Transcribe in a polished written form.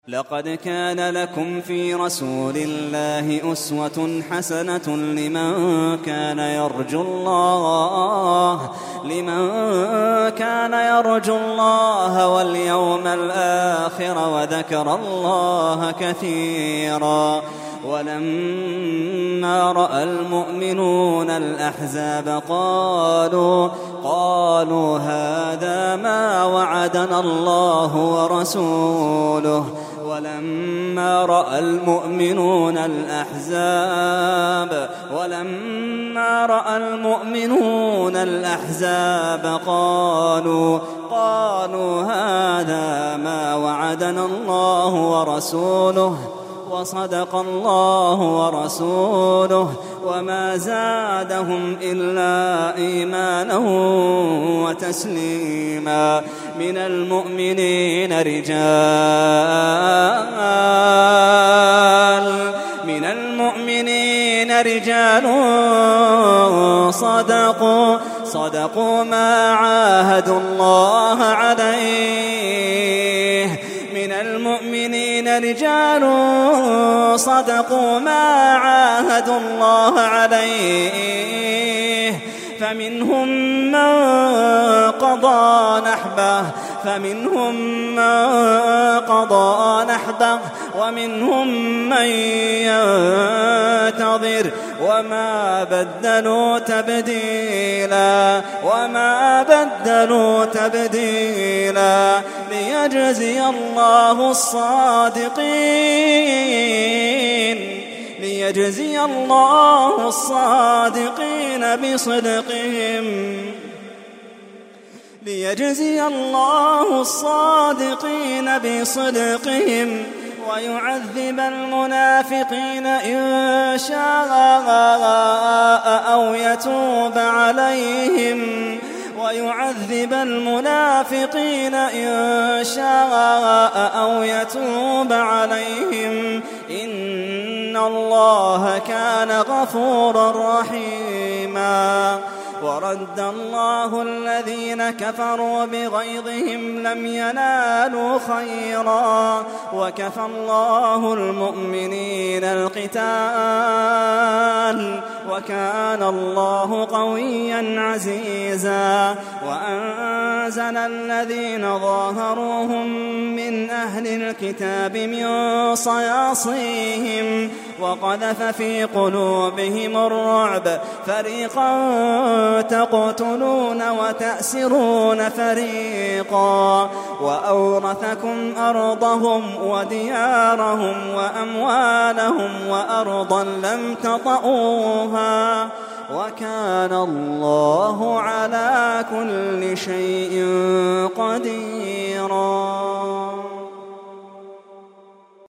لقد كان لكم في رسول الله أسوة حسنة لمن كان يرجو الله واليوم الآخر وذكر الله كثيرا. ولما رأى المؤمنون الأحزاب قالوا هذا ما وعدنا الله ورسوله. ولما رأى المؤمنون الأحزاب قالوا هذا ما وعدنا الله ورسوله وصدق الله ورسوله وما زادهم إلا إيمانا وتسليما. من المؤمنين رجال صدقوا ما عاهدوا الله عليه. من المؤمنين رجال صدقوا ما عاهدوا الله عليه فمنهم من قضى نحبه ومنهم من ينتظر وما بدلوا تبديلا. ليجزي الله الصادقين بصدقهم ويعذب المنافقين إن شاء أو يتوب عليهم إن الله كان غفورا رحيما. ورد الله الذين كفروا بغيظهم لم ينالوا خيرا وكفى الله المؤمنين القتال وكان الله قويا عزيزا. وأنزل الذين ظاهروهم من أهل الكتاب من صياصيهم وقذف في قلوبهم الرعب فريقا تقتلون وتأسرون فريقا. وأورثكم أرضهم وديارهم وأموالهم وأرضا لم تطئوها وكان الله على كل شيء قديرا.